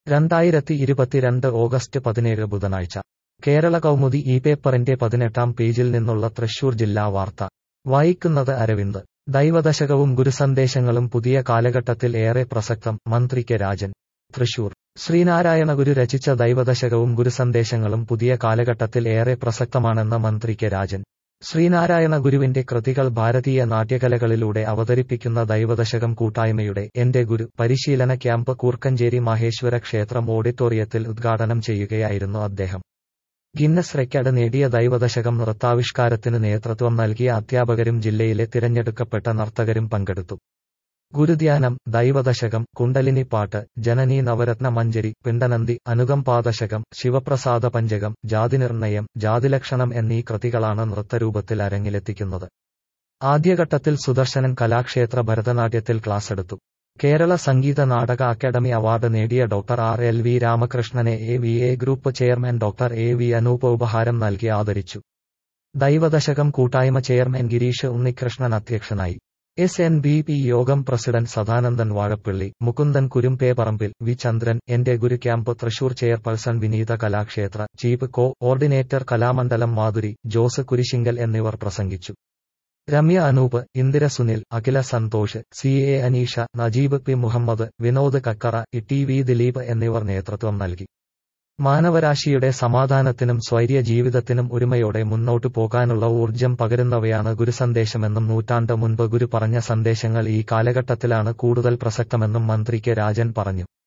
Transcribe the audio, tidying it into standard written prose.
2022 August 17 ബുധനാഴ്ച കേരള കൗമുദി ഈ പേപ്പറിന്റെ 18-ാം പേജിൽ നിന്നുള്ള തൃശൂർ ജില്ലാ വാർത്ത വായിക്കുന്നത് അരവിന്ദ്. ദൈവദശകവും ഗുരുസന്ദേശങ്ങളും പുതിയ കാലഘട്ടത്തിൽ ഏറെ പ്രസക്തം, മന്ത്രി കെ രാജൻ. തൃശൂർ. ശ്രീനാരായണ ഗുരു രചിച്ച ദൈവദശകവും ഗുരുസന്ദേശങ്ങളും പുതിയ കാലഘട്ടത്തിൽ ഏറെ പ്രസക്തമാണെന്ന് മന്ത്രി കെ രാജൻ. ശ്രീനാരായണ ഗുരുവിന്റെ കൃതികൾ ഭാരതീയ നാട്യകലകളിലൂടെ അവതരിപ്പിക്കുന്ന ദൈവദശകം കൂട്ടായ്മയുടെ എന്റെ ഗുരു പരിശീലന ക്യാമ്പ് കൂർക്കഞ്ചേരി മാഹേശ്വര ക്ഷേത്രം ഓഡിറ്റോറിയത്തിൽ ഉദ്ഘാടനം ചെയ്യുകയായിരുന്നു അദ്ദേഹം. ഗിന്നസ് റെക്കോർഡ് നേടിയ ദൈവദശകം നൃത്താവിഷ്കാരത്തിന് നേതൃത്വം നൽകിയ അധ്യാപകരും ജില്ലയിലെ തിരഞ്ഞെടുക്കപ്പെട്ട നർത്തകരും പങ്കെടുത്തു. ഗുരുധ്യാനം, ദൈവദശകം, കുണ്ടലിനിപ്പാട്ട്, ജനനീ നവരത്ന മഞ്ജരി, പിണ്ടനന്തി, അനുകമ്പാദശകം, ശിവപ്രസാദ പഞ്ചകം, ജാതിനിർണയം, ജാതിലക്ഷണം എന്നീ കൃതികളാണ് നൃത്തരൂപത്തിൽ അരങ്ങിലെത്തിക്കുന്നത്. ആദ്യഘട്ടത്തിൽ സുദർശനൻ കലാക്ഷേത്ര ഭരതനാട്യത്തിൽ ക്ലാസെടുത്തു. കേരള സംഗീത നാടക അക്കാദമി അവാർഡ് നേടിയ ഡോക്ടർ ആർ. എൽ. വി. രാമകൃഷ്ണനെ AVA group chairman doctor AV Anoop ഉപഹാരം നൽകി ആദരിച്ചു. ദൈവദശകം കൂട്ടായ്മ ചെയർമാൻ ഗിരീഷ് ഉണ്ണികൃഷ്ണൻ അധ്യക്ഷനായി. SNBP യോഗം പ്രസിഡന്റ് സദാനന്ദൻ വാഴപ്പിള്ളി, മുകുന്ദൻ കുരുംപേപ്പറമ്പിൽ, വി. ചന്ദ്രൻ, എന്റെ Guru camp Thrissur chairperson Vineetha Kalakshetra, chief coordinator Kalamandalam Madhuri, Jose Kurisinkal എന്നിവർ പ്രസംഗിച്ചു. Ramya Anoop, Indira Sunil, Akhila Santhosh, CA Aneesha, Najeeb P Muhammad, Vinod Kakkara, TV Dileep എന്നിവർ നേതൃത്വം നൽകി. മാനവരാശിയുടെ സമാധാനത്തിനും സ്വൈര്യ ജീവിതത്തിനും ഒരുമയോടെ മുന്നോട്ടു പോകാനുള്ള ഊർജ്ജം പകരുന്നവയാണ് ഗുരുസന്ദേശമെന്നും നൂറ്റാണ്ട് മുൻപ് ഗുരു പറഞ്ഞ സന്ദേശങ്ങൾ ഈ കാലഘട്ടത്തിലാണ് കൂടുതൽ പ്രസക്തമെന്നും മന്ത്രി കെ രാജൻ പറഞ്ഞു.